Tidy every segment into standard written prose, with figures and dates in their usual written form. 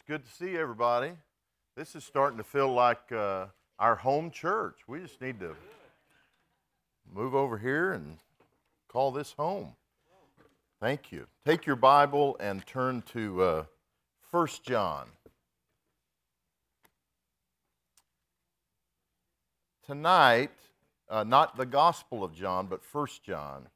good to see everybody. This is starting to feel like our home church. We just need to move over here and call this home. Thank you. Take your Bible and turn to 1 John. Tonight, not the Gospel of John, but 1 John.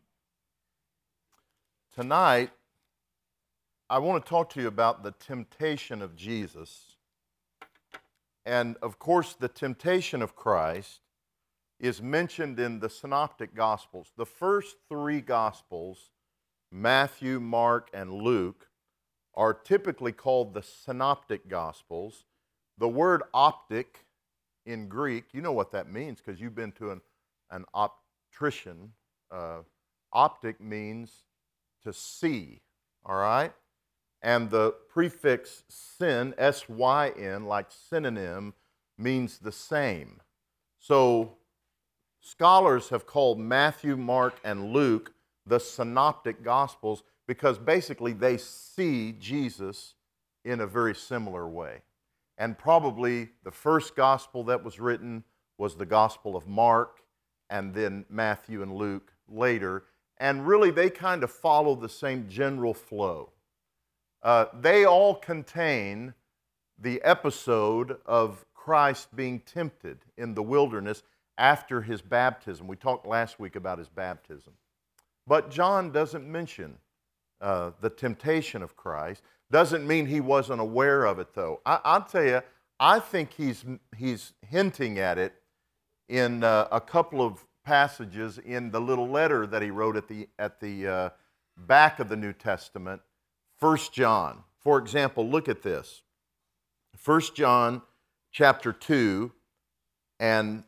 Tonight, I want to talk to you about the temptation of Jesus. And of course, the temptation of Christ is mentioned in the Synoptic Gospels. The first three Gospels, Matthew, Mark, and Luke, are typically called the Synoptic Gospels. The word optic in Greek, you know what that means because you've been to an optician. Optic means to see, all right? And the prefix syn, S-Y-N, like synonym, means the same. So scholars have called Matthew, Mark, and Luke the Synoptic Gospels because basically they see Jesus in a very similar way. And probably the first gospel that was written was the Gospel of Mark, and then Matthew and Luke later. And really they kind of follow the same general flow. They all contain the episode of Christ being tempted in the wilderness after his baptism. We talked last week about his baptism. But John doesn't mention the temptation of Christ. Doesn't mean he wasn't aware of it, though. I'll tell you, I think he's hinting at it in a couple of passages in the little letter that he wrote at the back of the New Testament, 1 John. For example, look at this. 1 John chapter 2 and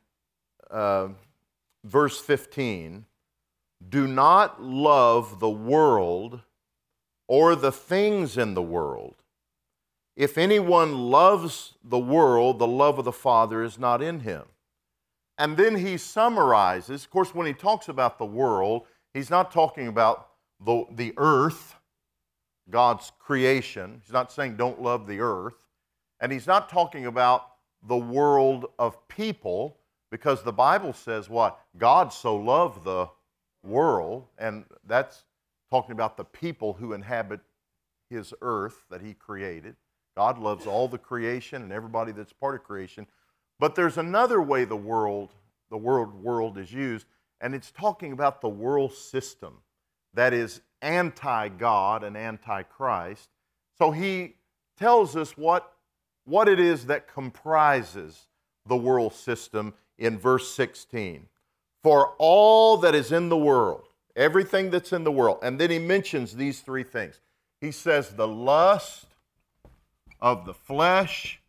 verse 15. Do not love the world or the things in the world. If anyone loves the world, the love of the Father is not in him. And then he summarizes. Of course, when he talks about the world, he's not talking about the earth, God's creation. He's not saying don't love the earth. And he's not talking about the world of people, because the Bible says what? God so loved the world, and that's talking about the people who inhabit his earth that he created. God loves all the creation and everybody that's part of creation. But there's another way the word world is used, and it's talking about the world system that is anti-God and anti-Christ. So he tells us what it is that comprises the world system in verse 16. For all that is in the world, everything that's in the world, and then he mentions these three things. He says the lust of the flesh,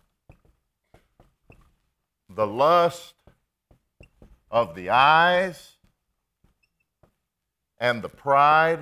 the lust of the eyes, and the pride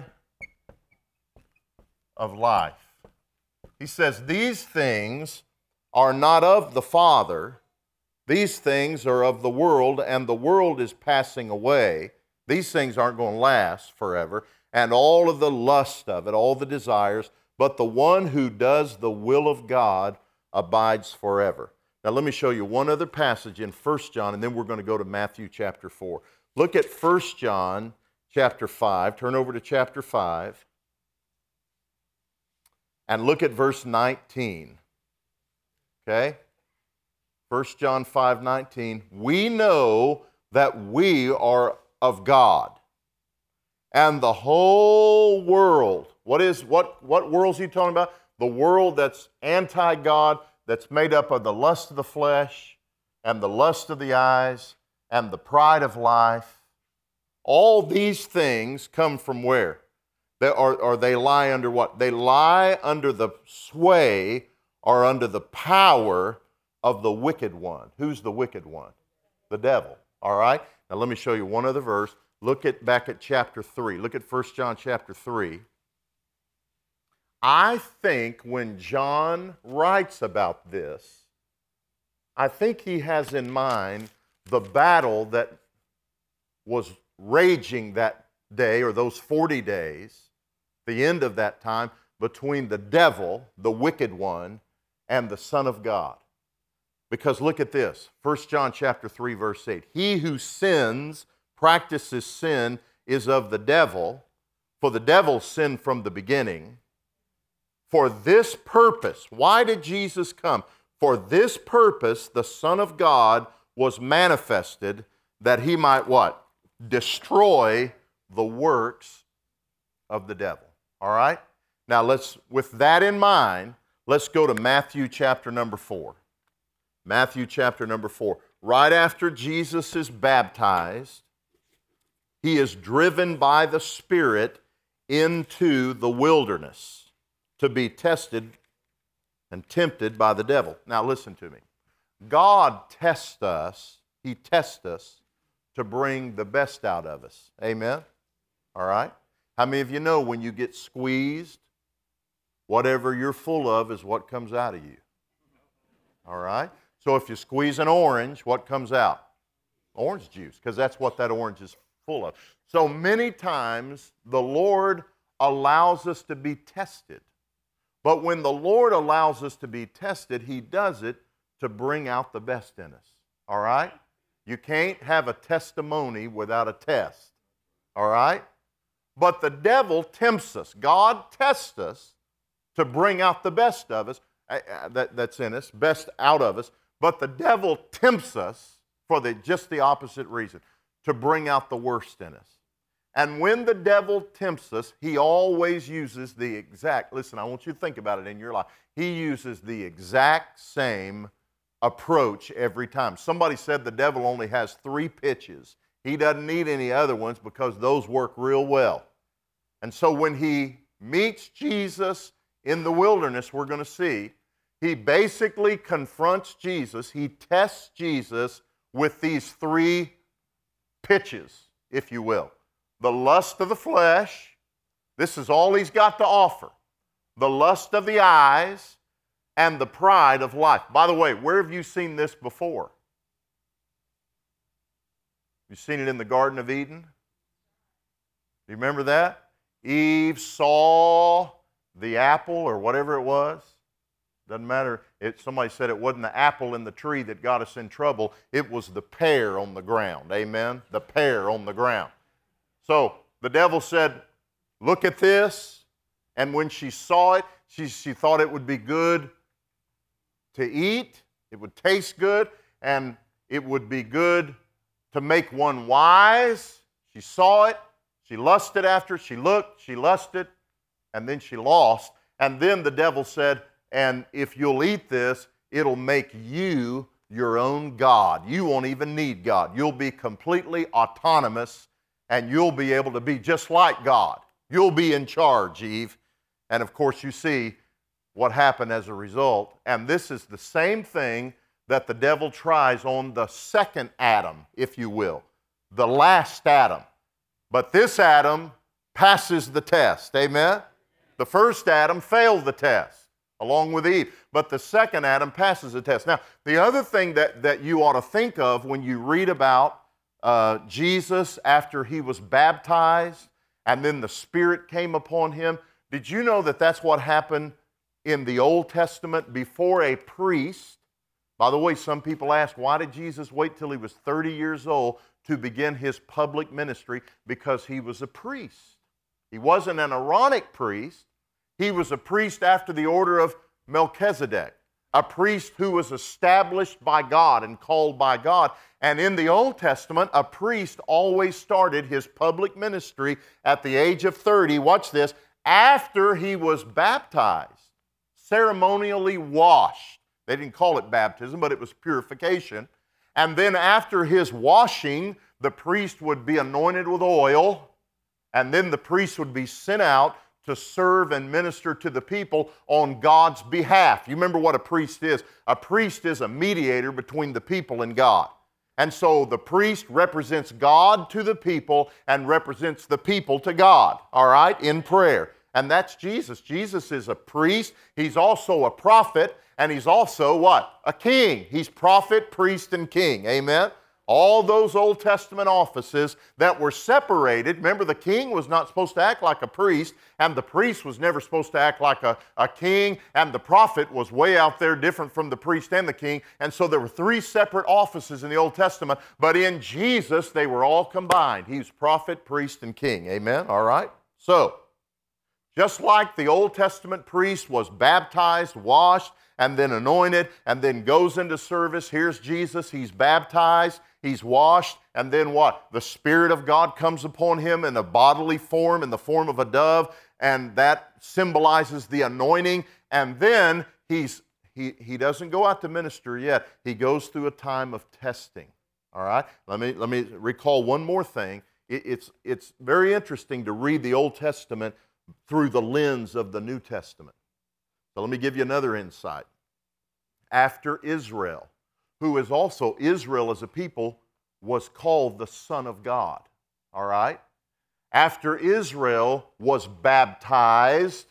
of life. He says these things are not of the Father. These things are of the world, and the world is passing away. These things aren't going to last forever. And all of the lust of it, all the desires, but the one who does the will of God abides forever. Now let me show you one other passage in 1 John, and then we're going to go to Matthew chapter 4. Look at 1 John chapter 5. Turn over to chapter 5. And look at verse 19. Okay? 1 John 5:19. We know that we are of God. And the whole world, what world is he talking about? The world that's anti-God, that's made up of the lust of the flesh and the lust of the eyes and the pride of life. All these things come from where? They lie under what? They lie under the sway or under the power of the wicked one. Who's the wicked one? The devil. All right? Now let me show you one other verse. Look back at chapter 3. Look at 1 John chapter 3. I think when John writes about this, I think he has in mind the battle that was raging that day, or those 40 days, the end of that time, between the devil, the wicked one, and the Son of God. Because look at this, 1 John chapter 3, verse 8. He who sins, practices sin, is of the devil, for the devil sinned from the beginning. For this purpose, why did Jesus come? For this purpose, the Son of God was manifested, that he might what? Destroy the works of the devil. All right? Now with that in mind, let's go to Matthew chapter number 4. Matthew chapter number 4. Right after Jesus is baptized, he is driven by the Spirit into the wilderness to be tested and tempted by the devil. Now listen to me. God tests us. He tests us to bring the best out of us. Amen? All right? How many of you know when you get squeezed, whatever you're full of is what comes out of you? All right? So if you squeeze an orange, what comes out? Orange juice, because that's what that orange is full of. So many times the Lord allows us to be tested. But when the Lord allows us to be tested, He does it to bring out the best in us. All right? You can't have a testimony without a test. All right? But the devil tempts us. God tests us to bring out the best of us, that's in us, best out of us. But the devil tempts us for just the opposite reason, to bring out the worst in us. And when the devil tempts us, he always uses the exact, listen, I want you to think about it in your life. He uses the exact same approach every time. Somebody said the devil only has 3 pitches. He doesn't need any other ones because those work real well. And so when he meets Jesus in the wilderness, we're going to see, he basically confronts Jesus. He tests Jesus with these 3 pitches, if you will. The lust of the flesh, this is all he's got to offer. The lust of the eyes, and the pride of life. By the way, where have you seen this before? You've seen it in the Garden of Eden? Do you remember that? Eve saw the apple or whatever it was. Doesn't matter. Somebody said it wasn't the apple in the tree that got us in trouble. It was the pear on the ground. Amen? The pear on the ground. So the devil said, look at this. And when she saw it, she thought it would be good to eat. It would taste good. And it would be good to make one wise. She saw it. She lusted after it. She looked. She lusted. And then she lost. And then the devil said, and if you'll eat this, it'll make you your own God. You won't even need God. You'll be completely autonomous, and you'll be able to be just like God. You'll be in charge, Eve. And of course, you see what happened as a result. And this is the same thing that the devil tries on the second Adam, if you will, the last Adam. But this Adam passes the test. Amen? The first Adam failed the test, along with Eve. But the second Adam passes the test. Now, the other thing that you ought to think of when you read about Jesus after he was baptized and then the Spirit came upon him, did you know that that's what happened in the Old Testament before a priest? By the way, some people ask, why did Jesus wait till he was 30 years old to begin his public ministry? Because he was a priest. He wasn't an Aaronic priest. He was a priest after the order of Melchizedek, a priest who was established by God and called by God. And in the Old Testament, a priest always started his public ministry at the age of 30, watch this, after he was baptized, ceremonially washed. They didn't call it baptism, but it was purification. And then after his washing, the priest would be anointed with oil, and then the priest would be sent out to serve and minister to the people on God's behalf. You remember what a priest is? A priest is a mediator between the people and God. And so the priest represents God to the people and represents the people to God, all right, in prayer. And that's Jesus. Jesus is a priest. He's also a prophet, and he's also what? A king. He's prophet, priest, and king. Amen? All those Old Testament offices that were separated. Remember, the king was not supposed to act like a priest, and the priest was never supposed to act like a king, and the prophet was way out there different from the priest and the king. And so there were three separate offices in the Old Testament, but in Jesus they were all combined. He was prophet, priest, and king. Amen? All right? So, just like the Old Testament priest was baptized, washed, and then anointed, and then goes into service, here's Jesus, he's baptized, he's washed, and then what? The Spirit of God comes upon him in a bodily form, in the form of a dove, and that symbolizes the anointing. And then he doesn't go out to minister yet. He goes through a time of testing. All right? Let me recall one more thing. It's very interesting to read the Old Testament through the lens of the New Testament. So let me give you another insight. After Israel, who is also, Israel as a people, was called the Son of God. All right? After Israel was baptized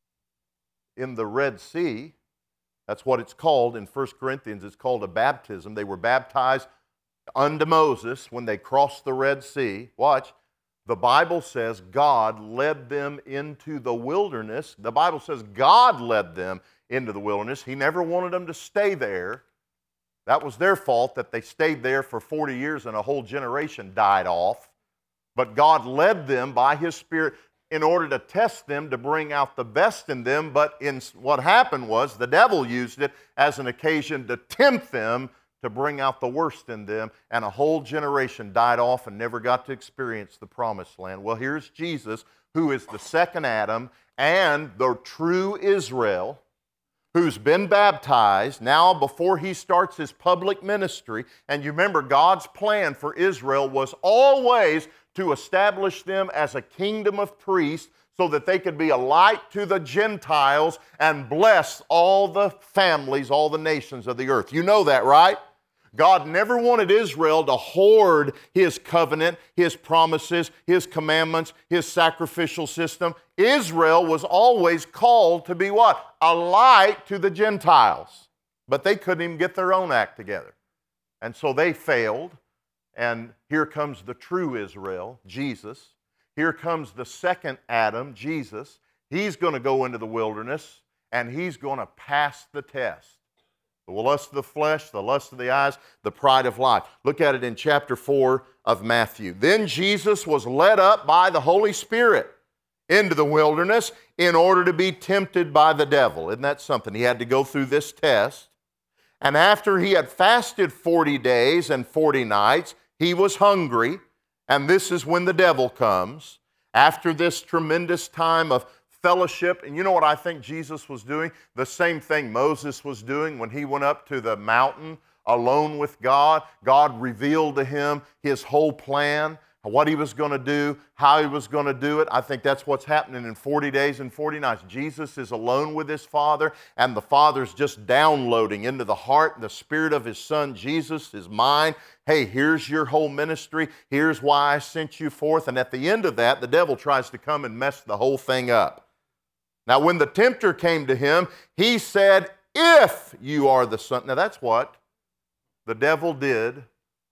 in the Red Sea, that's what it's called in 1 Corinthians, it's called a baptism. They were baptized unto Moses when they crossed the Red Sea. Watch. The Bible says God led them into the wilderness. The Bible says God led them into the wilderness. He never wanted them to stay there. That was their fault that they stayed there for 40 years and a whole generation died off. But God led them by His Spirit in order to test them, to bring out the best in them. But what happened was the devil used it as an occasion to tempt them to bring out the worst in them, and a whole generation died off and never got to experience the promised land. Well, here's Jesus, who is the second Adam and the true Israel, who's been baptized now before he starts his public ministry. And you remember, God's plan for Israel was always to establish them as a kingdom of priests so that they could be a light to the Gentiles and bless all the families, all the nations of the earth. You know that, right? God never wanted Israel to hoard His covenant, His promises, His commandments, His sacrificial system. Israel was always called to be what? A light to the Gentiles. But they couldn't even get their own act together. And so they failed. And here comes the true Israel, Jesus. Here comes the second Adam, Jesus. He's going to go into the wilderness and he's going to pass the test. The lust of the flesh, the lust of the eyes, the pride of life. Look at it in chapter 4 of Matthew. Then Jesus was led up by the Holy Spirit into the wilderness in order to be tempted by the devil. Isn't that something? He had to go through this test. And after he had fasted 40 days and 40 nights, he was hungry. And this is when the devil comes. After this tremendous time of fellowship, and you know what I think Jesus was doing? The same thing Moses was doing when he went up to the mountain alone with God. God revealed to him His whole plan, what He was going to do, how He was going to do it. I think that's what's happening in 40 days and 40 nights. Jesus is alone with His Father, and the Father's just downloading into the heart and the spirit of His Son, Jesus, His mind. Hey, here's your whole ministry. Here's why I sent you forth. And at the end of that, the devil tries to come and mess the whole thing up. Now, when the tempter came to him, he said, if you are the Son. Now, that's what the devil did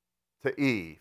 to Eve.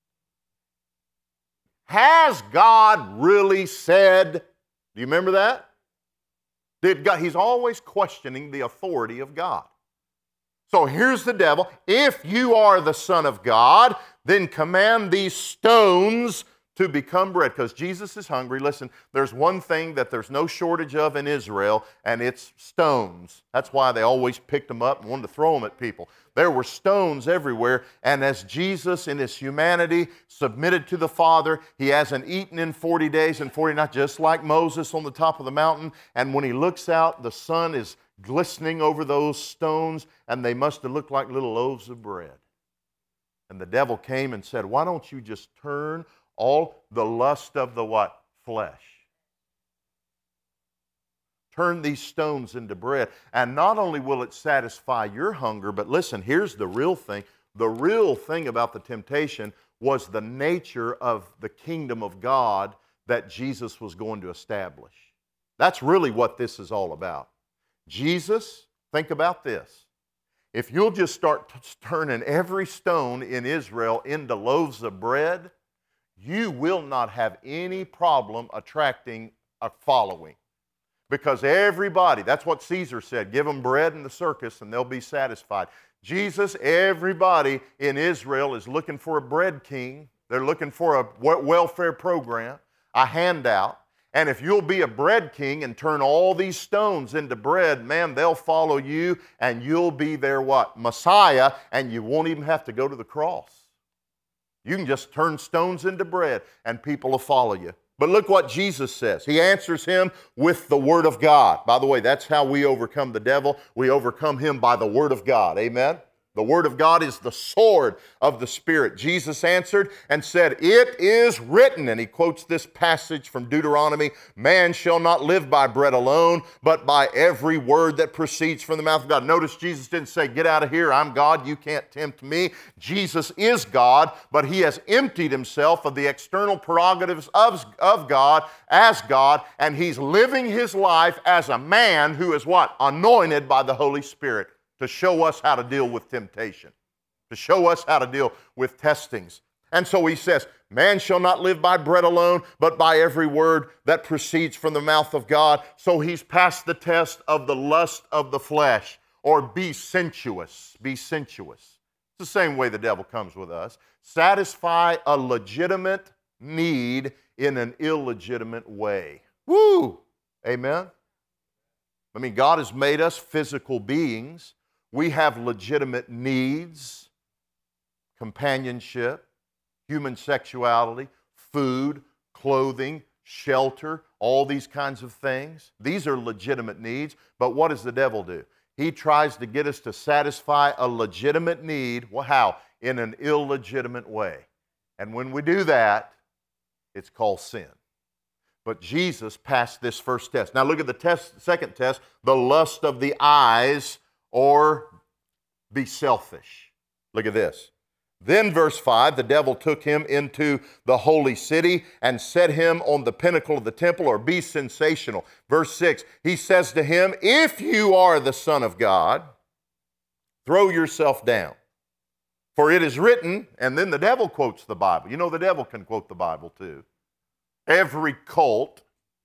Has God really said? Do you remember that? Did God? He's always questioning the authority of God. So here's the devil. If you are the Son of God, then command these stones to become bread, because Jesus is hungry. Listen, there's one thing that there's no shortage of in Israel, and it's stones. That's why they always picked them up and wanted to throw them at people. There were stones everywhere, and as Jesus in His humanity submitted to the Father, He hasn't eaten in 40 days and 40 nights, just like Moses on the top of the mountain. And when He looks out, the sun is glistening over those stones, and they must have looked like little loaves of bread. And the devil came and said, why don't you just turn all the lust of the what? Flesh. Turn these stones into bread. And not only will it satisfy your hunger, but listen, here's the real thing. The real thing about the temptation was the nature of the kingdom of God that Jesus was going to establish. That's really what this is all about. Jesus, think about this. if you'll just start turning every stone in Israel into loaves of bread, you will not have any problem attracting a following. Because everybody, that's what Caesar said, give them bread in the circus and they'll be satisfied. Jesus, everybody in Israel is looking for a bread king. They're looking for a welfare program, a handout. And if you'll be a bread king and turn all these stones into bread, man, they'll follow you and you'll be their what? Messiah, and you won't even have to go to the cross. You can just turn stones into bread and people will follow you. But look what Jesus says. He answers him with the Word of God. By the way, that's how we overcome the devil. We overcome him by the Word of God. Amen? The Word of God is the sword of the Spirit. Jesus answered and said, "It is written," and he quotes this passage from Deuteronomy, "Man shall not live by bread alone, but by every word that proceeds from the mouth of God." Notice Jesus didn't say, "Get out of here, I'm God, you can't tempt me." Jesus is God, but he has emptied himself of the external prerogatives of God as God, and he's living his life as a man who is what? Anointed by the Holy Spirit, to show us how to deal with temptation, to show us how to deal with testings. And so he says, man shall not live by bread alone, but by every word that proceeds from the mouth of God. So he's passed the test of the lust of the flesh, or be sensuous. Be sensuous. It's the same way the devil comes with us. Satisfy a legitimate need in an illegitimate way. Woo! Amen? I mean, God has made us physical beings. We have legitimate needs, companionship, human sexuality, food, clothing, shelter, all these kinds of things. These are legitimate needs, but what does the devil do? He tries to get us to satisfy a legitimate need. Well, how? In an illegitimate way. And when we do that, it's called sin. But Jesus passed this first test. Now look at the second test, the lust of the eyes, or be selfish. Look at this. Then verse 5, the devil took him into the holy city and set him on the pinnacle of the temple, or be sensational. Verse 6, he says to him, "If you are the Son of God, throw yourself down. For it is written," and then the devil quotes the Bible. You know the devil can quote the Bible too. Every cult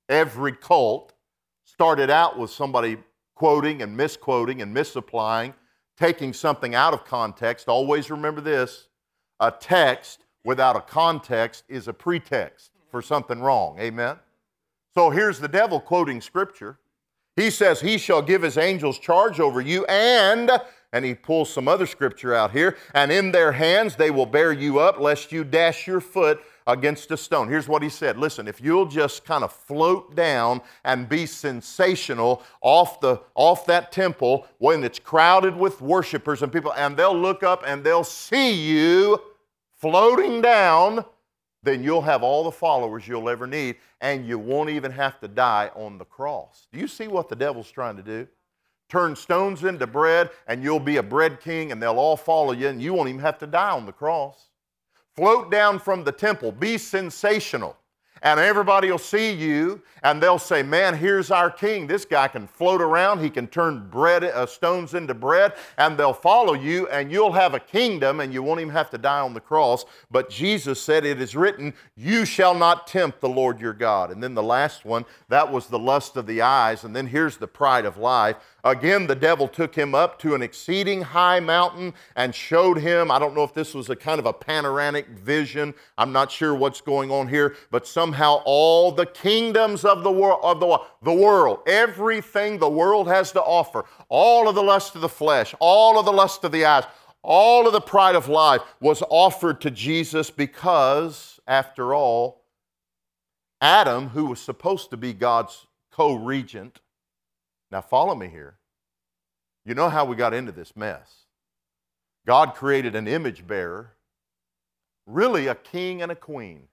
started out with somebody quoting and misquoting and misapplying, taking something out of context. Always remember this, a text without a context is a pretext for something wrong. Amen? So here's the devil quoting Scripture. He says, "He shall give his angels charge over you, and he pulls some other Scripture out here, "and in their hands they will bear you up, lest you dash your foot against a stone." Here's what he said. Listen, if you'll just kind of float down and be sensational off that temple when it's crowded with worshipers and people, and they'll look up and they'll see you floating down, then you'll have all the followers you'll ever need, and you won't even have to die on the cross. Do you see what the devil's trying to do? Turn stones into bread, and you'll be a bread king, and they'll all follow you, and you won't even have to die on the cross. Float down from the temple. Be sensational. And everybody will see you, and they'll say, "Man, here's our king. This guy can float around. He can turn stones into bread," and they'll follow you, and you'll have a kingdom, and you won't even have to die on the cross. But Jesus said, "It is written, you shall not tempt the Lord your God." And then the last one, that was the lust of the eyes. And then here's the pride of life. Again, the devil took him up to an exceeding high mountain and showed him, I don't know if this was a kind of a panoramic vision. I'm not sure what's going on here, but somehow all the kingdoms of the world, everything the world has to offer, all of the lust of the flesh, all of the lust of the eyes, all of the pride of life was offered to Jesus because, after all, Adam, who was supposed to be God's co-regent, now follow me here. You know how we got into this mess. God created an image bearer, really a king and a queen,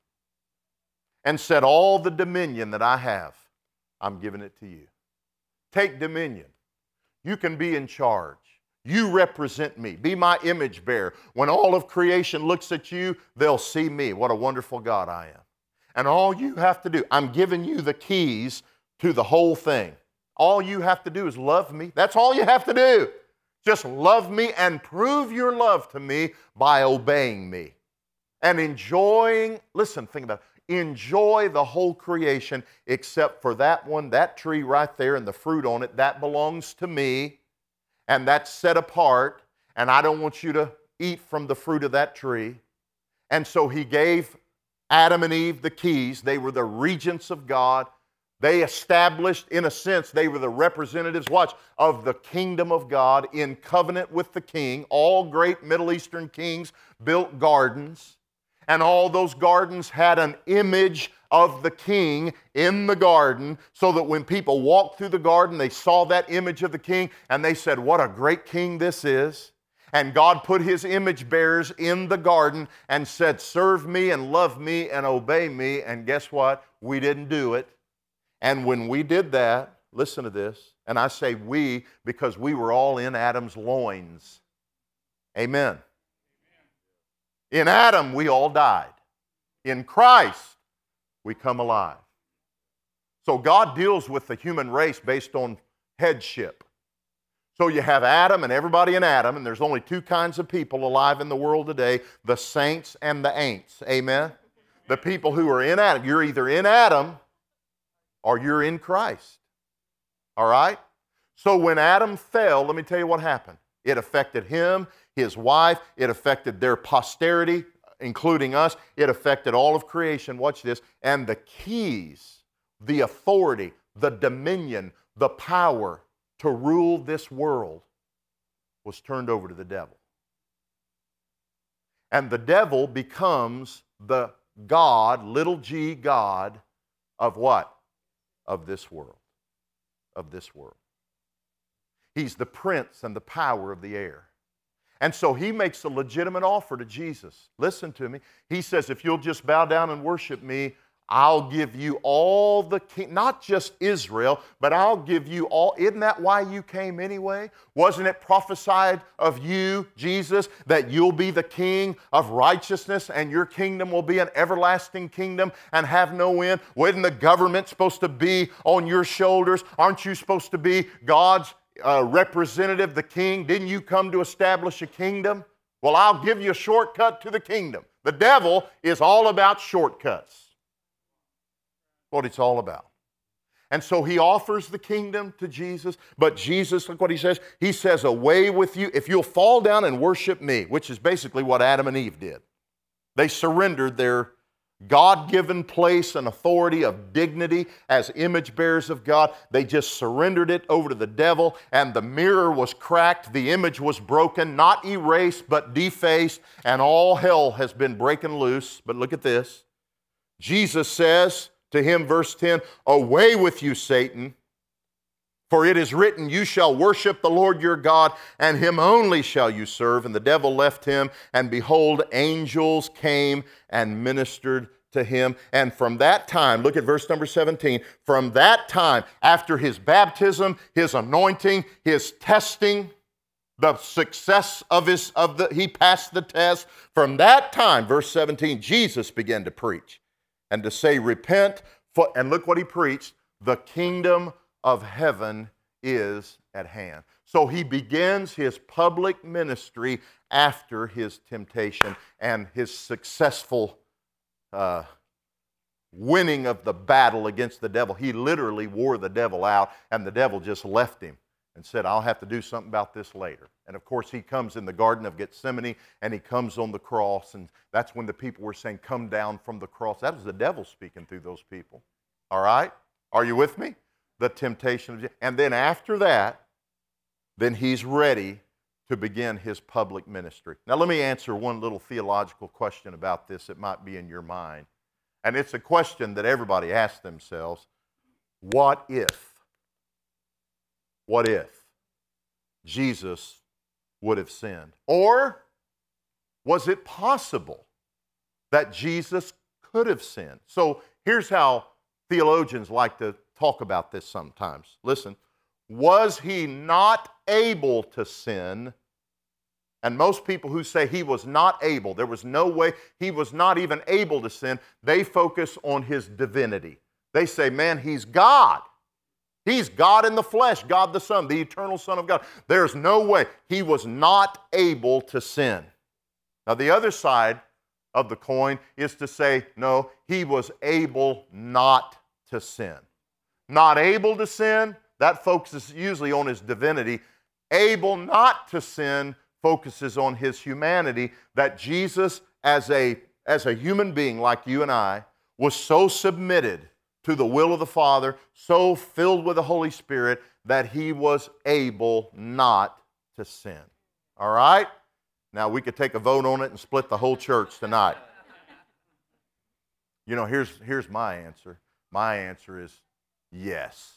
and said, "All the dominion that I have, I'm giving it to you. Take dominion. You can be in charge. You represent me. Be my image bearer. When all of creation looks at you, they'll see me. What a wonderful God I am. And all you have to do, I'm giving you the keys to the whole thing. All you have to do is love me. That's all you have to do. Just love me and prove your love to me by obeying me. And enjoying, listen, think about it. Enjoy the whole creation except for that one, that tree right there and the fruit on it. That belongs to me, and that's set apart, and I don't want you to eat from the fruit of that tree. And so he gave Adam and Eve the keys. They were the regents of God. They established, in a sense, they were the representatives, watch, of the kingdom of God in covenant with the king. All great Middle Eastern kings built gardens, and all those gardens had an image of the king in the garden, so that when people walked through the garden, they saw that image of the king, and they said, what a great king this is. And God put his image bearers in the garden and said, serve me and love me and obey me. And guess what? We didn't do it. And when we did that, listen to this, and I say we because we were all in Adam's loins. Amen. In Adam, we all died. In Christ, we come alive. So God deals with the human race based on headship. So you have Adam and everybody in Adam, and there's only two kinds of people alive in the world today, the saints and the ain'ts. Amen? The people who are in Adam. You're either in Adam or you're in Christ. All right? So when Adam fell, let me tell you what happened. It affected him, his wife, it affected their posterity, including us. It affected all of creation. Watch this. And the keys, the authority, the dominion, the power to rule this world was turned over to the devil. And the devil becomes the God, little g God, of what? Of this world. Of this world. He's the prince and the power of the air. And so he makes a legitimate offer to Jesus. Listen to me. He says, if you'll just bow down and worship me, I'll give you all the not just Israel, but I'll give you all. Isn't that why you came anyway? Wasn't it prophesied of you, Jesus, that you'll be the king of righteousness and your kingdom will be an everlasting kingdom and have no end? Wasn't the government supposed to be on your shoulders? Aren't you supposed to be God's representative, the king? Didn't you come to establish a kingdom? Well, I'll give you a shortcut to the kingdom. The devil is all about shortcuts. What it's all about. And so he offers the kingdom to Jesus, but Jesus, look what he says. He says, away with you, if you'll fall down and worship me, which is basically what Adam and Eve did. They surrendered their God-given place and authority of dignity as image bearers of God. They just surrendered it over to the devil, and the mirror was cracked, the image was broken, not erased, but defaced, and all hell has been breaking loose. But look at this. Jesus says to him, verse 10, away with you, Satan, for it is written, you shall worship the Lord your God, and him only shall you serve. And the devil left him, and behold, angels came and ministered to him. And from that time, look at verse number 17, from that time, after his baptism, his anointing, his testing, the success of he passed the test. From that time, verse 17, Jesus began to preach and to say, repent, and look what he preached, the kingdom of heaven is at hand. So he begins his public ministry after his temptation and his successful winning of the battle against the devil. He literally wore the devil out, and the devil just left him and said, I'll have to do something about this later. And of course, he comes in the Garden of Gethsemane, and he comes on the cross, and that's when the people were saying, come down from the cross. That was the devil speaking through those people. All right? Are you with me? The temptation of, and then after that, then he's ready to begin his public ministry. Now let me answer one little theological question about this that might be in your mind. And it's a question that everybody asks themselves. What if Jesus would have sinned? Or was it possible that Jesus could have sinned? So here's how theologians like to talk about this sometimes. Listen, was he not able to sin? And most people who say he was not able, there was no way, he was not even able to sin, they focus on his divinity. They say, man, he's God. He's God in the flesh, God the Son, the eternal Son of God. There's no way. He was not able to sin. Now, the other side of the coin is to say, no, he was able not to sin. Not able to sin, that focuses usually on his divinity. Able not to sin focuses on his humanity, that Jesus, as a human being like you and I, was so submitted to the will of the Father, so filled with the Holy Spirit, that he was able not to sin. All right? Now, we could take a vote on it and split the whole church tonight. You know, here's my answer. My answer is yes.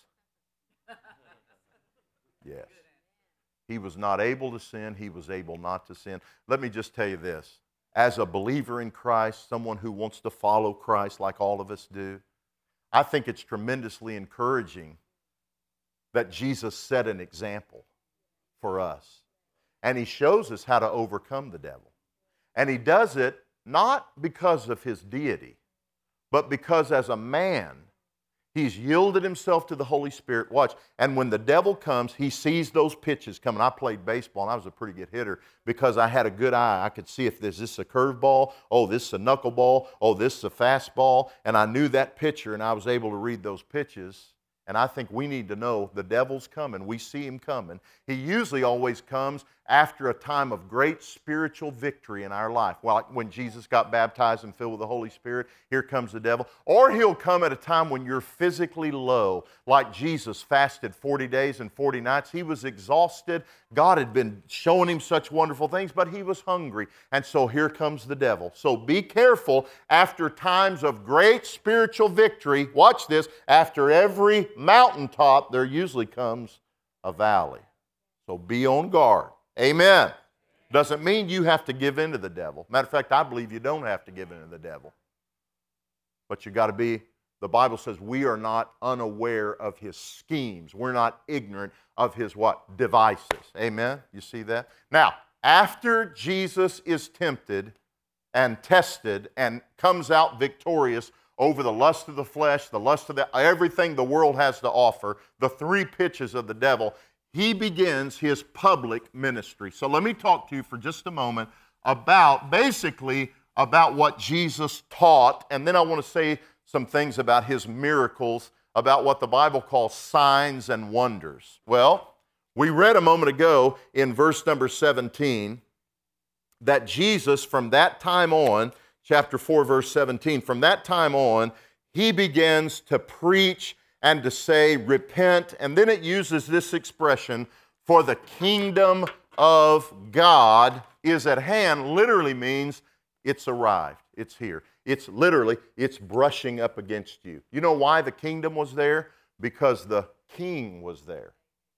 Yes. He was not able to sin. He was able not to sin. Let me just tell you this. As a believer in Christ, someone who wants to follow Christ like all of us do, I think it's tremendously encouraging that Jesus set an example for us. And he shows us how to overcome the devil. And he does it not because of his deity, but because as a man, he's yielded himself to the Holy Spirit. Watch. And when the devil comes, he sees those pitches coming. I played baseball, and I was a pretty good hitter because I had a good eye. I could see if this is a curveball, oh, this is a knuckleball, oh, this is a fastball. And I knew that pitcher, and I was able to read those pitches. And I think we need to know the devil's coming. We see him coming. He usually always comes after a time of great spiritual victory in our life. Well, like when Jesus got baptized and filled with the Holy Spirit, here comes the devil. Or he'll come at a time when you're physically low, like Jesus fasted 40 days and 40 nights. He was exhausted. God had been showing him such wonderful things, but he was hungry. And so here comes the devil. So be careful after times of great spiritual victory. Watch this. After every mountaintop, there usually comes a valley. So be on guard. Amen. Doesn't mean you have to give in to the devil. Matter of fact, I believe you don't have to give in to the devil. But you got to be, the Bible says we are not unaware of his schemes. We're not ignorant of his what? Devices. Amen. You see that? Now, after Jesus is tempted and tested and comes out victorious over the lust of the flesh, the lust of everything the world has to offer, the three pitches of the devil, he begins his public ministry. So let me talk to you for just a moment about what Jesus taught, and then I want to say some things about his miracles, about what the Bible calls signs and wonders. Well, we read a moment ago in verse number 17 that Jesus, from that time on, chapter 4, verse 17, from that time on, he begins to preach and to say, repent, and then it uses this expression, for the kingdom of God is at hand, literally means it's arrived, it's here. It's literally, it's brushing up against you. You know why the kingdom was there? Because the king was there.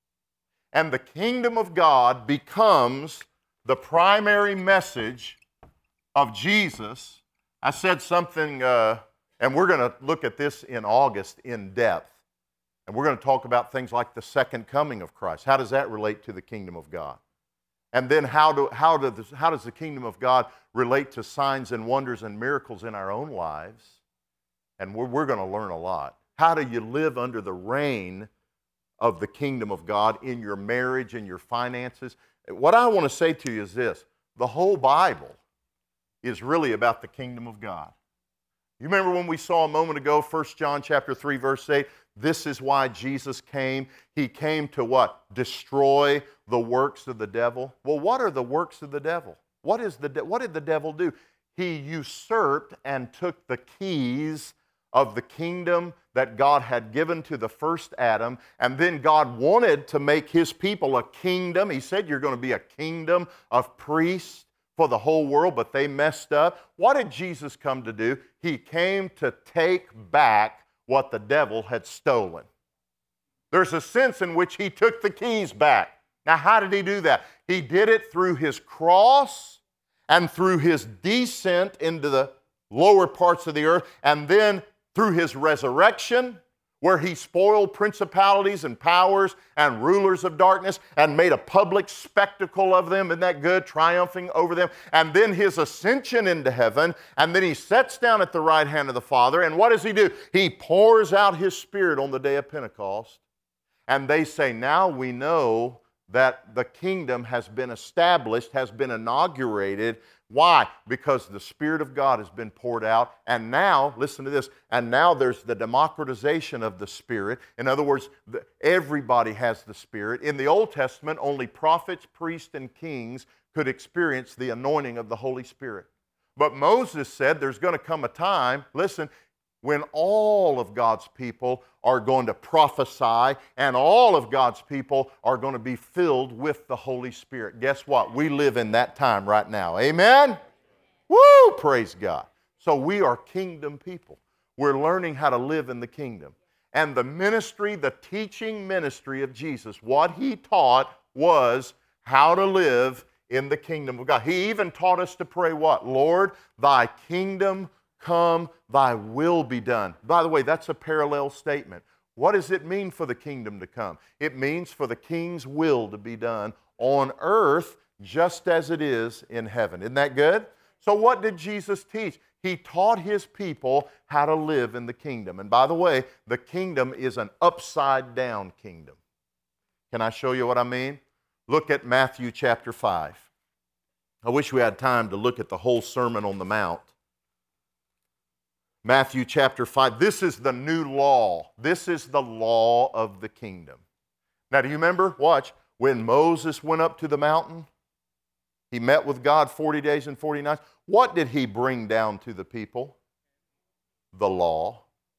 And the kingdom of God becomes the primary message of Jesus. I said something, and we're going to look at this in August in depth. And we're going to talk about things like the second coming of Christ. How does that relate to the kingdom of God? And then how does the kingdom of God relate to signs and wonders and miracles in our own lives? And we're going to learn a lot. How do you live under the reign of the kingdom of God in your marriage and your finances? What I want to say to you is this. The whole Bible is really about the kingdom of God. You remember when we saw a moment ago, 1 John chapter 3, verse 8, this is why Jesus came. He came to what? Destroy the works of the devil. Well, what are the works of the devil? What did the devil do? He usurped and took the keys of the kingdom that God had given to the first Adam, and then God wanted to make his people a kingdom. He said, you're going to be a kingdom of priests for the whole world, but they messed up. What did Jesus come to do? He came to take back what the devil had stolen. There's a sense in which he took the keys back. Now, how did he do that? He did it through his cross and through his descent into the lower parts of the earth, and then through his resurrection, where he spoiled principalities and powers and rulers of darkness and made a public spectacle of them. Isn't that good? Triumphing over them. And then his ascension into heaven, and then he sits down at the right hand of the Father. And what does he do? He pours out his Spirit on the day of Pentecost. And they say, now we know that the kingdom has been established, has been inaugurated. Why? Because the Spirit of God has been poured out. And now, listen to this, and now there's the democratization of the Spirit. In other words, everybody has the Spirit. In the Old Testament, only prophets, priests, and kings could experience the anointing of the Holy Spirit. But Moses said there's going to come a time, listen, when all of God's people are going to prophesy and all of God's people are going to be filled with the Holy Spirit. Guess what? We live in that time right now. Amen? Woo! Praise God. So we are kingdom people. We're learning how to live in the kingdom. And the ministry, the teaching ministry of Jesus, what He taught was how to live in the kingdom of God. He even taught us to pray what? Lord, Thy kingdom come, Thy will be done. By the way, that's a parallel statement. What does it mean for the kingdom to come? It means for the King's will to be done on earth just as it is in heaven. Isn't that good? So what did Jesus teach? He taught His people how to live in the kingdom. And by the way, the kingdom is an upside down kingdom. Can I show you what I mean? Look at Matthew chapter 5. I wish we had time to look at the whole Sermon on the Mount. Matthew chapter 5. This is the new law. This is the law of the kingdom. Now, do you remember? Watch. When Moses went up to the mountain, he met with God 40 days and 40 nights. What did he bring down to the people? The law.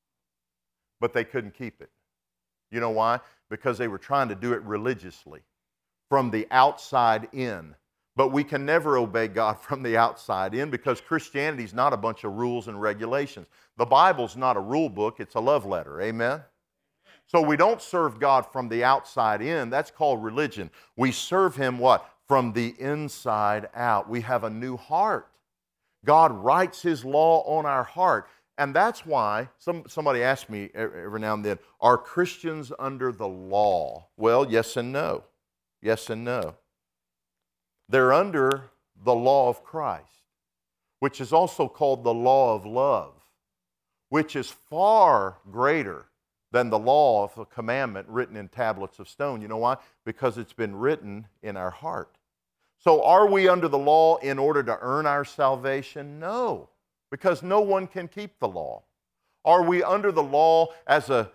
But they couldn't keep it. You know why? Because they were trying to do it religiously, from the outside in. But we can never obey God from the outside in, because Christianity is not a bunch of rules and regulations. The Bible's not a rule book, it's a love letter. Amen? So we don't serve God from the outside in. That's called religion. We serve Him what? From the inside out. We have a new heart. God writes His law on our heart. And that's why somebody asked me every now and then, are Christians under the law? Well, yes and no. Yes and no. They're under the law of Christ, which is also called the law of love, which is far greater than the law of a commandment written in tablets of stone. You know why? Because it's been written in our heart. So are we under the law in order to earn our salvation? No, because no one can keep the law. Are we under the law as a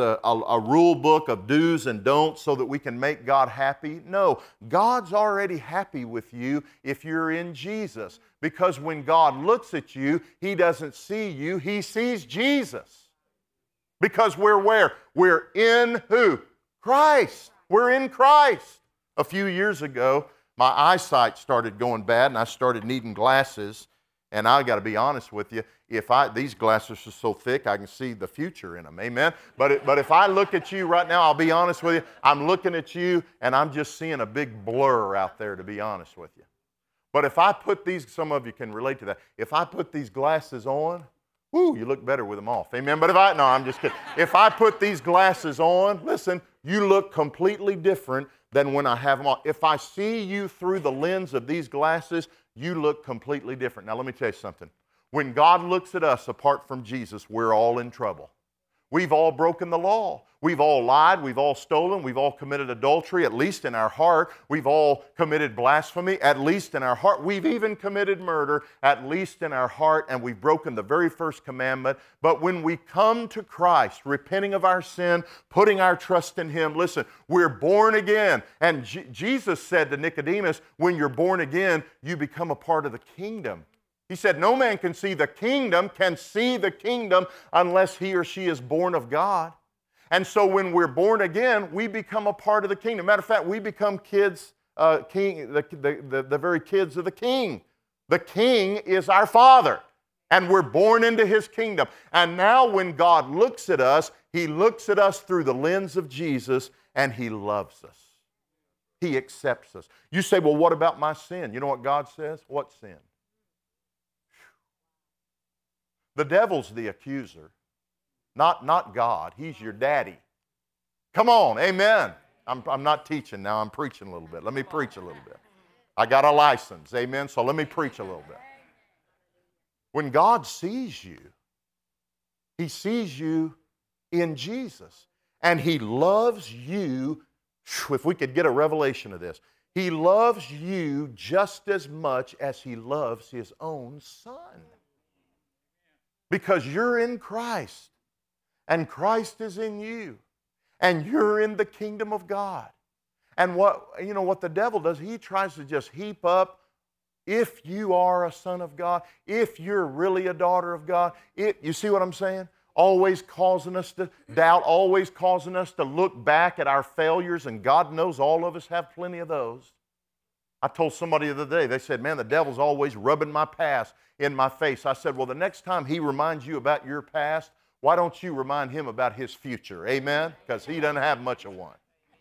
rule book of do's and don'ts so that we can make God happy? No. God's already happy with you if you're in Jesus. Because when God looks at you, He doesn't see you, He sees Jesus. Because we're where? We're in who? Christ. We're in Christ. A few years ago, my eyesight started going bad and I started needing glasses. And I got to be honest with you, these glasses are so thick I can see the future in them, amen? But if I look at you right now, I'll be honest with you, I'm looking at you and I'm just seeing a big blur out there, to be honest with you. But if I put these, some of you can relate to that, if I put these glasses on, whoo, you look better with them off, amen? But I'm just kidding. If I put these glasses on, listen, you look completely different than when I have them on. If I see you through the lens of these glasses, you look completely different. Now let me tell you something. When God looks at us apart from Jesus, we're all in trouble. We've all broken the law. We've all lied. We've all stolen. We've all committed adultery, at least in our heart. We've all committed blasphemy, at least in our heart. We've even committed murder, at least in our heart, and we've broken the very first commandment. But when we come to Christ, repenting of our sin, putting our trust in Him, listen, we're born again. And Jesus said to Nicodemus, when you're born again, you become a part of the kingdom. He said, no man can see the kingdom unless he or she is born of God. And so when we're born again, we become a part of the kingdom. Matter of fact, we become kids, the very kids of the King. The King is our Father, and we're born into His kingdom. And now when God looks at us, He looks at us through the lens of Jesus, and He loves us. He accepts us. You say, well, what about my sin? You know what God says? What sin? The devil's the accuser, not God. He's your daddy. Come on, amen. I'm not teaching now, I'm preaching a little bit. Let me preach a little bit. I got a license, amen, so let me preach a little bit. When God sees you, He sees you in Jesus. And He loves you. If we could get a revelation of this, He loves you just as much as He loves His own Son. Because you're in Christ, and Christ is in you, and you're in the kingdom of God. And what the devil does, he tries to just heap up, if you are a son of God, if you're really a daughter of God, you see what I'm saying? Always causing us to doubt, always causing us to look back at our failures, and God knows all of us have plenty of those. I told somebody the other day, they said, man, the devil's always rubbing my past in my face. I said, well, the next time he reminds you about your past, why don't you remind him about his future? Amen? Because he doesn't have much of one.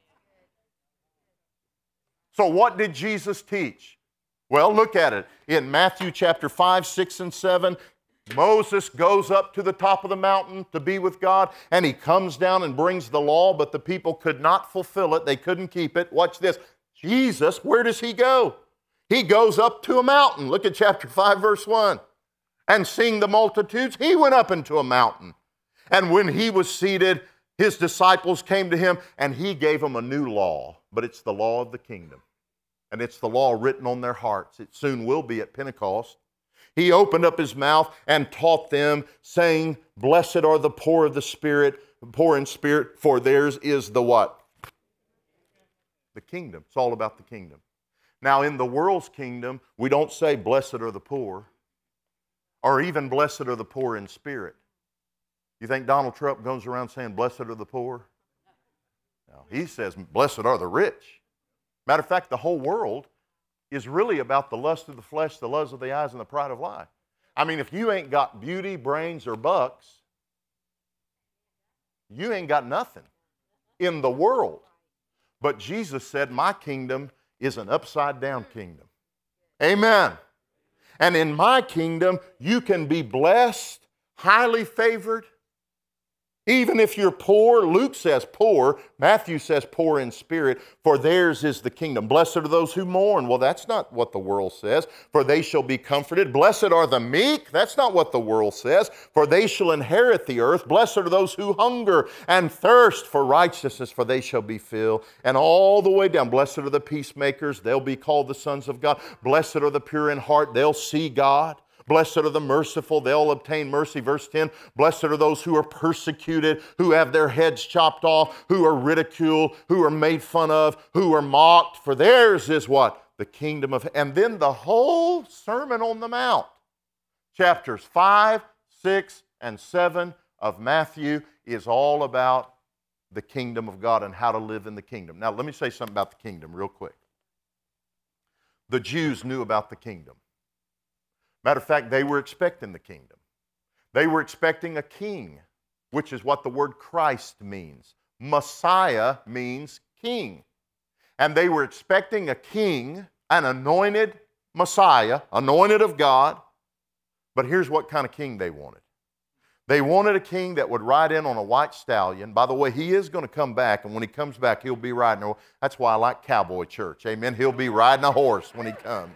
So what did Jesus teach? Well, look at it. In Matthew chapter 5, 6, and 7, Moses goes up to the top of the mountain to be with God, and he comes down and brings the law, but the people could not fulfill it. They couldn't keep it. Watch this. Jesus, where does he go? He goes up to a mountain. Look at chapter 5, verse 1. And seeing the multitudes, he went up into a mountain. And when he was seated, his disciples came to him, and he gave them a new law. But it's the law of the kingdom. And it's the law written on their hearts. It soon will be at Pentecost. He opened up his mouth and taught them, saying, blessed are the poor of the spirit, poor in spirit, for theirs is the what? The kingdom. It's all about the kingdom. Now, in the world's kingdom, we don't say, blessed are the poor, or even blessed are the poor in spirit. You think Donald Trump goes around saying, blessed are the poor? No, he says, blessed are the rich. Matter of fact, the whole world is really about the lust of the flesh, the lust of the eyes, and the pride of life. I mean, if you ain't got beauty, brains, or bucks, you ain't got nothing in the world. But Jesus said, my kingdom is an upside-down kingdom. Amen. And in my kingdom, you can be blessed, highly favored. Even if you're poor, Luke says poor, Matthew says poor in spirit, for theirs is the kingdom. Blessed are those who mourn. Well, that's not what the world says, for they shall be comforted. Blessed are the meek. That's not what the world says, for they shall inherit the earth. Blessed are those who hunger and thirst for righteousness, for they shall be filled. And all the way down, blessed are the peacemakers. They'll be called the sons of God. Blessed are the pure in heart. They'll see God. Blessed are the merciful, they'll obtain mercy. Verse 10, blessed are those who are persecuted, who have their heads chopped off, who are ridiculed, who are made fun of, who are mocked, for theirs is what? The kingdom of, and then the whole Sermon on the Mount, chapters 5, 6, and 7 of Matthew is all about the kingdom of God and how to live in the kingdom. Now, let me say something about the kingdom real quick. The Jews knew about the kingdom. Matter of fact, they were expecting the kingdom. They were expecting a king, which is what the word Christ means. Messiah means king. And they were expecting a king, an anointed Messiah, anointed of God. But here's what kind of king they wanted. They wanted a king that would ride in on a white stallion. By the way, he is going to come back, and when he comes back, he'll be riding. That's why I like Cowboy Church. Amen. He'll be riding a horse when he comes.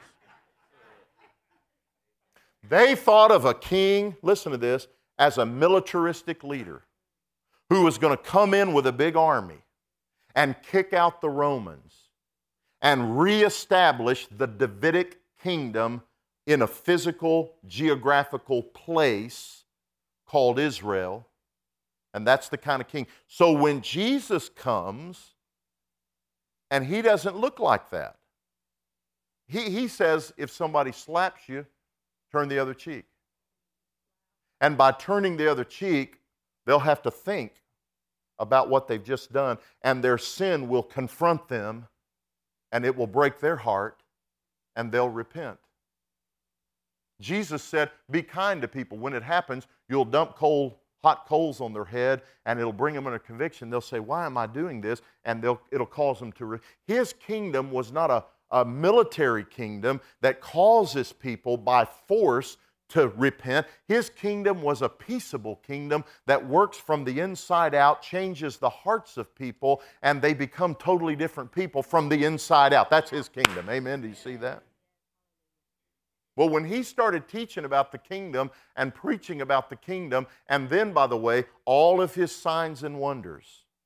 They thought of a king, listen to this, as a militaristic leader who was going to come in with a big army and kick out the Romans and reestablish the Davidic kingdom in a physical, geographical place called Israel. And that's the kind of king. So when Jesus comes, and he doesn't look like that. He says, if somebody slaps you, turn the other cheek. And by turning the other cheek, they'll have to think about what they've just done, and their sin will confront them, and it will break their heart, and they'll repent. Jesus said, be kind to people. When it happens, you'll dump hot coals on their head, and it'll bring them into conviction. They'll say, why am I doing this? And it'll cause them to... His kingdom was not a military kingdom that causes people by force to repent. His kingdom was a peaceable kingdom that works from the inside out, changes the hearts of people, and they become totally different people from the inside out. That's his kingdom. Amen. Do you see that? Well, when he started teaching about the kingdom and preaching about the kingdom, and then, by the way, all of his signs and wonders,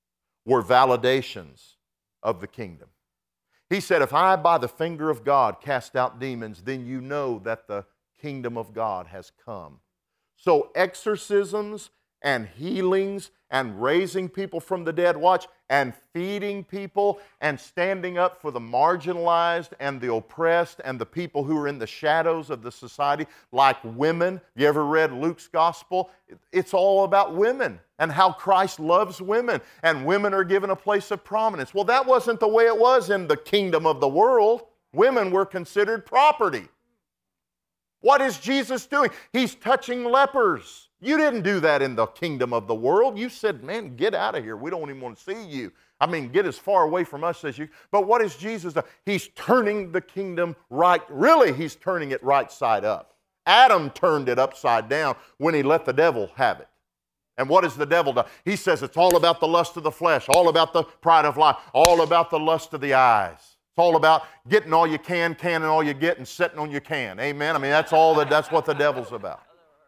were validations of the kingdom. He said, if I by the finger of God cast out demons, then you know that the kingdom of God has come. So exorcisms and healings and raising people from the dead, watch, and feeding people and standing up for the marginalized and the oppressed and the people who are in the shadows of the society, like women. You ever read Luke's gospel? It's all about women and how Christ loves women, and women are given a place of prominence. Well, that wasn't the way it was in the kingdom of the world. Women were considered property. What is Jesus doing? He's touching lepers. You didn't do that in the kingdom of the world. You said, man, get out of here. We don't even want to see you. I mean, get as far away from us as you. But what is Jesus doing? He's turning the kingdom right. Really, he's turning it right side up. Adam turned it upside down when he let the devil have it. And what does the devil do? He says it's all about the lust of the flesh, all about the pride of life, all about the lust of the eyes. It's all about getting all you can and all you get, and sitting on your can. Amen? I mean, that's what the devil's about.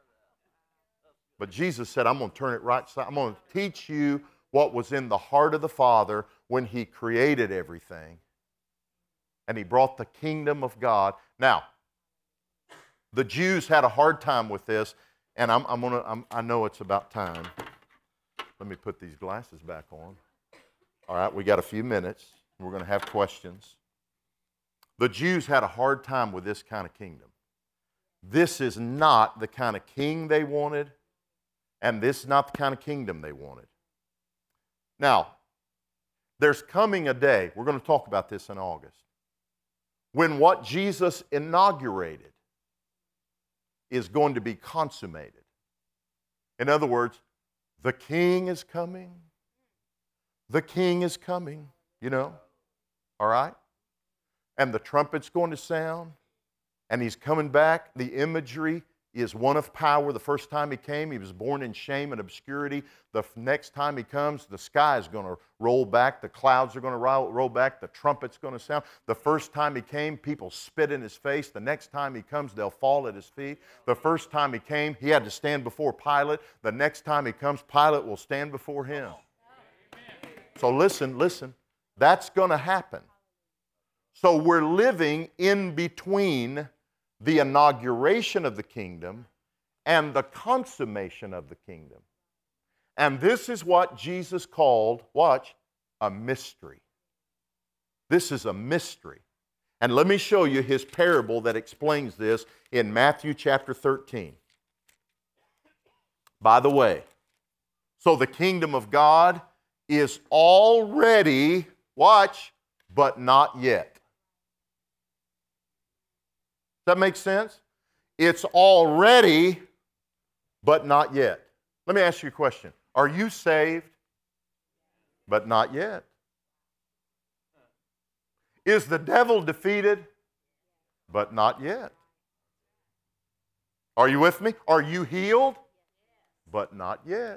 But Jesus said, I'm going to turn it right side. I'm going to teach you what was in the heart of the Father when He created everything. And He brought the kingdom of God. Now, the Jews had a hard time with this, and I know it's about time. Let me put these glasses back on. All right, we got a few minutes. We're going to have questions. The Jews had a hard time with this kind of kingdom. This is not the kind of king they wanted, and this is not the kind of kingdom they wanted. Now, there's coming a day, we're going to talk about this in August, when what Jesus inaugurated is going to be consummated. In other words, the king is coming. The king is coming, you know. All right? And the trumpet's going to sound, and he's coming back. The imagery is one of power. The first time he came, he was born in shame and obscurity. The next time he comes, the sky is going to roll back. The clouds are going to roll back. The trumpet's going to sound. The first time he came, people spit in his face. The next time he comes, they'll fall at his feet. The first time he came, he had to stand before Pilate. The next time he comes, Pilate will stand before him. So listen. That's going to happen. So we're living in between the inauguration of the kingdom and the consummation of the kingdom. And this is what Jesus called, watch, a mystery. This is a mystery. And let me show you his parable that explains this in Matthew chapter 13. By the way, so the kingdom of God is already, watch, but not yet. Does that make sense? It's already, but not yet. Let me ask you a question. Are you saved, but not yet? Is the devil defeated, but not yet? Are you with me? Are you healed, but not yet?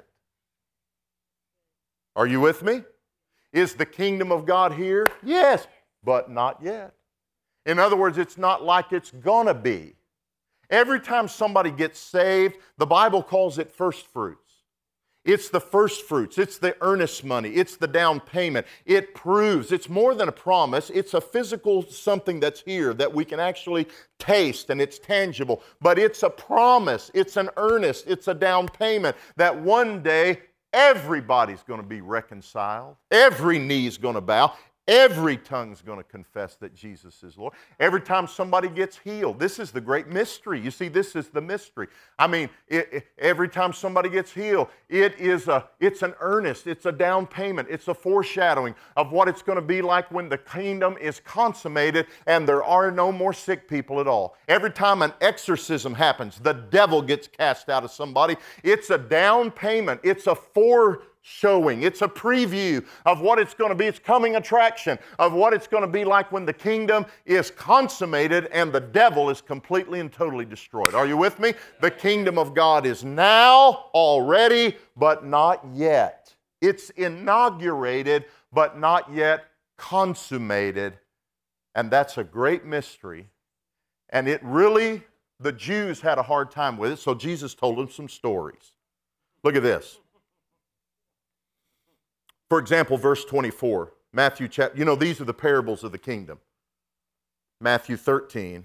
Are you with me? Is the kingdom of God here? Yes, but not yet. In other words, it's not like it's gonna be. Every time somebody gets saved, the Bible calls it first fruits. It's the first fruits. It's the earnest money. It's the down payment. It proves. It's more than a promise. It's a physical something that's here that we can actually taste, and it's tangible. But it's a promise. It's an earnest. It's a down payment that one day everybody's going to be reconciled. Every knee's going to bow. Every tongue's going to confess that Jesus is Lord. Every time somebody gets healed, this is the great mystery. You see, this is the mystery. I mean, every time somebody gets healed, it's an earnest, it's a down payment, it's a foreshadowing of what it's going to be like when the kingdom is consummated and there are no more sick people at all. Every time an exorcism happens, the devil gets cast out of somebody. It's a down payment. It's a foreshowing. It's a preview of what it's going to be. It's coming attraction of what it's going to be like when the kingdom is consummated and the devil is completely and totally destroyed. Are you with me? The kingdom of God is now, already, but not yet. It's inaugurated, but not yet consummated. And that's a great mystery. And it really, the Jews had a hard time with it, so Jesus told them some stories. Look at this. For example, verse 24, Matthew chapter, these are the parables of the kingdom. Matthew 13.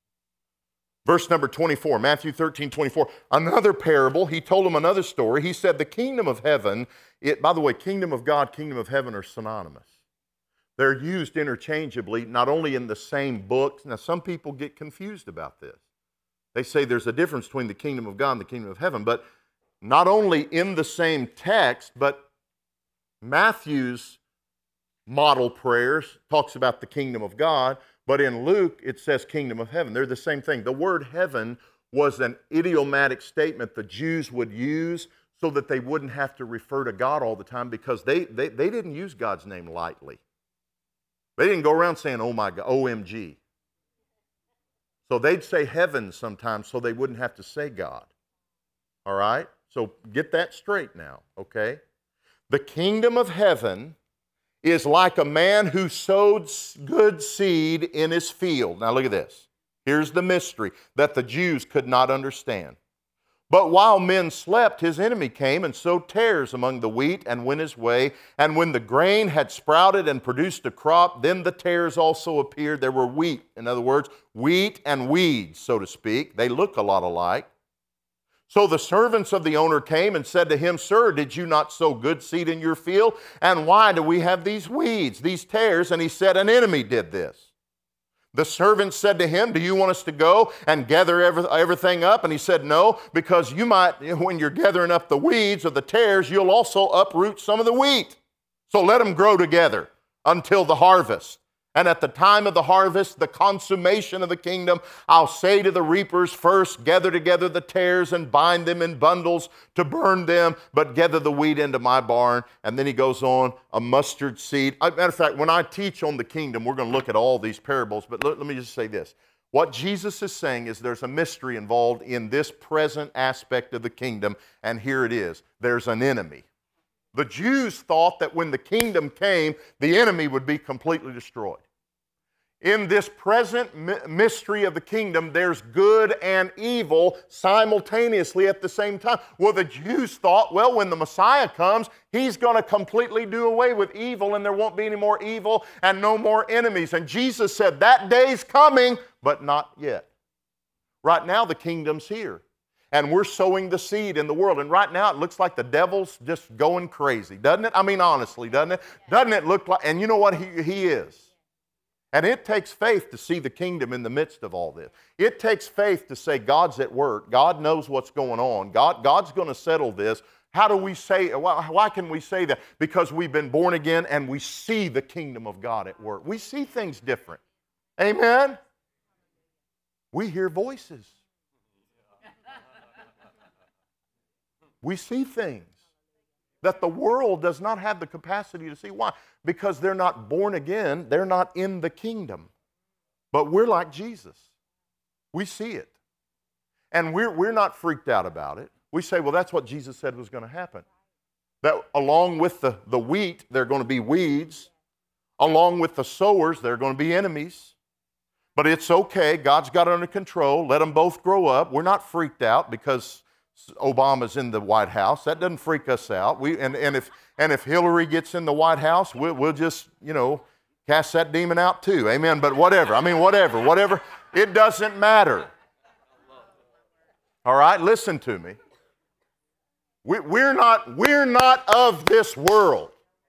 Verse number 24, Matthew 13:24. Another parable, he told them another story. He said, the kingdom of heaven, by the way, kingdom of God, kingdom of heaven are synonymous. They're used interchangeably, not only in the same books. Now, some people get confused about this. They say there's a difference between the kingdom of God and the kingdom of heaven, but not only in the same text, but Matthew's model prayers talks about the kingdom of God, but in Luke it says kingdom of heaven. They're the same thing. The word heaven was an idiomatic statement the Jews would use so that they wouldn't have to refer to God all the time, because they didn't use God's name lightly. They didn't go around saying, oh my God, OMG. So they'd say heaven sometimes so they wouldn't have to say God. All right? So get that straight now, okay? The kingdom of heaven is like a man who sowed good seed in his field. Now look at this. Here's the mystery that the Jews could not understand. But while men slept, his enemy came and sowed tares among the wheat and went his way. And when the grain had sprouted and produced a crop, then the tares also appeared. There were wheat, in other words, wheat and weeds, so to speak. They look a lot alike. So the servants of the owner came and said to him, Sir, did you not sow good seed in your field? And why do we have these weeds, these tares? And he said, An enemy did this. The servants said to him, Do you want us to go and gather everything up? And he said, No, because you might, when you're gathering up the weeds or the tares, you'll also uproot some of the wheat. So let them grow together until the harvest. And at the time of the harvest, the consummation of the kingdom, I'll say to the reapers, first gather together the tares and bind them in bundles to burn them, but gather the wheat into my barn. And then he goes on, a mustard seed. Matter of fact, when I teach on the kingdom, we're going to look at all these parables, but let me just say this. What Jesus is saying is there's a mystery involved in this present aspect of the kingdom, and here it is. There's an enemy. The Jews thought that when the kingdom came, the enemy would be completely destroyed. In this present mystery of the kingdom, there's good and evil simultaneously at the same time. Well, the Jews thought, well, when the Messiah comes, he's going to completely do away with evil and there won't be any more evil and no more enemies. And Jesus said, that day's coming, but not yet. Right now, the kingdom's here. And we're sowing the seed in the world. And right now, it looks like the devil's just going crazy, doesn't it? I mean, honestly, doesn't it? Doesn't it look like, and you know what he is? And it takes faith to see the kingdom in the midst of all this. It takes faith to say God's at work. God knows what's going on. God's going to settle this. How do we say, why can we say that? Because we've been born again and we see the kingdom of God at work. We see things different. Amen? We hear voices. We see things that the world does not have the capacity to see. Why? Because they're not born again. They're not in the kingdom. But we're like Jesus. We see it. And we're not freaked out about it. We say, well, that's what Jesus said was going to happen. That along with the wheat, there are going to be weeds. Along with the sowers, there are going to be enemies. But it's okay. God's got it under control. Let them both grow up. We're not freaked out because Obama's in the White House. That doesn't freak us out. And if Hillary gets in the White House, we'll just, cast that demon out too. Amen. But whatever. Whatever. It doesn't matter. All right, listen to me. We're not of this world.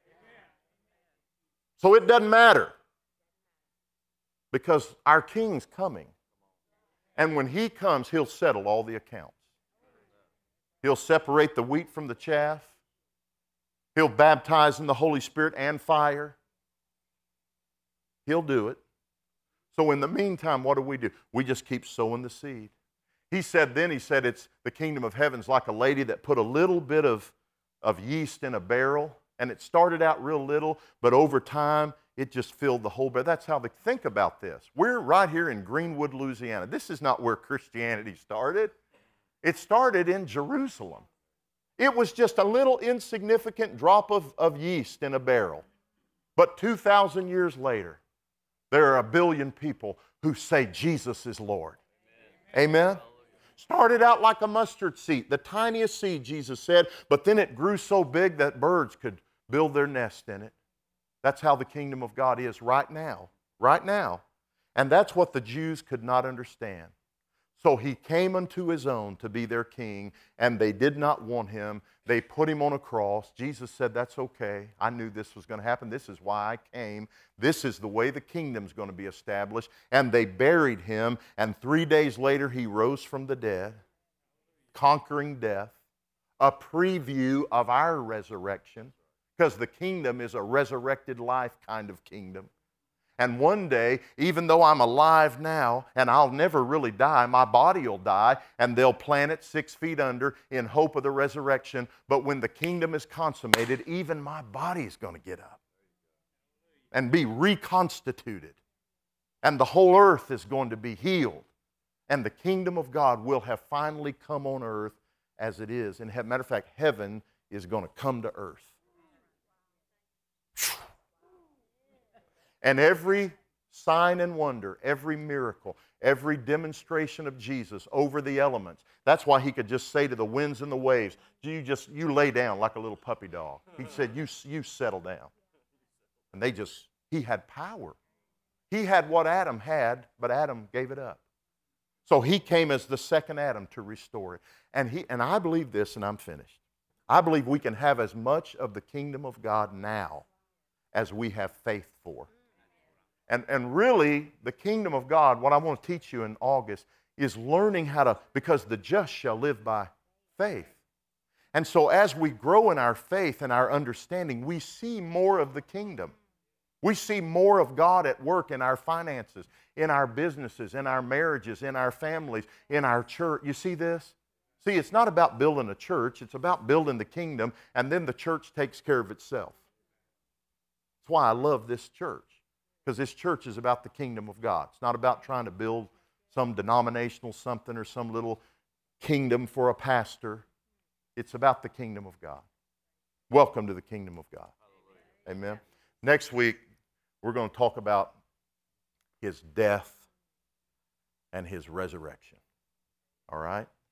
So it doesn't matter. Because our King's coming. And when he comes, he'll settle all the accounts. He'll separate the wheat from the chaff. He'll baptize in the Holy Spirit and fire. He'll do it. So in the meantime, what do? We just keep sowing the seed. He said it's the kingdom of heaven's like a lady that put a little bit of yeast in a barrel, and it started out real little, but over time, it just filled the whole barrel. That's how they think about this. We're right here in Greenwood, Louisiana. This is not where Christianity started. It started in Jerusalem. It was just a little insignificant drop of yeast in a barrel. But 2,000 years later, there are 1 billion people who say Jesus is Lord. Amen? Started out like a mustard seed, the tiniest seed, Jesus said, but then it grew so big that birds could build their nest in it. That's how the kingdom of God is right now. Right now. And that's what the Jews could not understand. So he came unto his own to be their king, and they did not want him. They put him on a cross. Jesus said, that's okay. I knew this was going to happen. This is why I came. This is the way the kingdom's going to be established. And they buried him, and 3 days later he rose from the dead, conquering death, a preview of our resurrection, because the kingdom is a resurrected life kind of kingdom. And one day, even though I'm alive now and I'll never really die, my body will die and they'll plant it 6 feet under in hope of the resurrection. But when the kingdom is consummated, even my body is going to get up and be reconstituted. And the whole earth is going to be healed. And the kingdom of God will have finally come on earth as it is. And matter of fact, heaven is going to come to earth. And every sign and wonder, every miracle, every demonstration of Jesus over the elements. That's why he could just say to the winds and the waves, you lay down like a little puppy dog. He said, you settle down. And he had power. He had what Adam had, but Adam gave it up. So he came as the second Adam to restore it. And I believe this, and I'm finished. I believe we can have as much of the kingdom of God now as we have faith for. And really, the kingdom of God, what I want to teach you in August, is learning how to, because the just shall live by faith. And so as we grow in our faith and our understanding, we see more of the kingdom. We see more of God at work in our finances, in our businesses, in our marriages, in our families, in our church. You see this? See, it's not about building a church. It's about building the kingdom, and then the church takes care of itself. That's why I love this church. Because this church is about the kingdom of God. It's not about trying to build some denominational something or some little kingdom for a pastor. It's about the kingdom of God. Welcome to the kingdom of God. Amen. Next week, we're going to talk about his death and his resurrection. All right?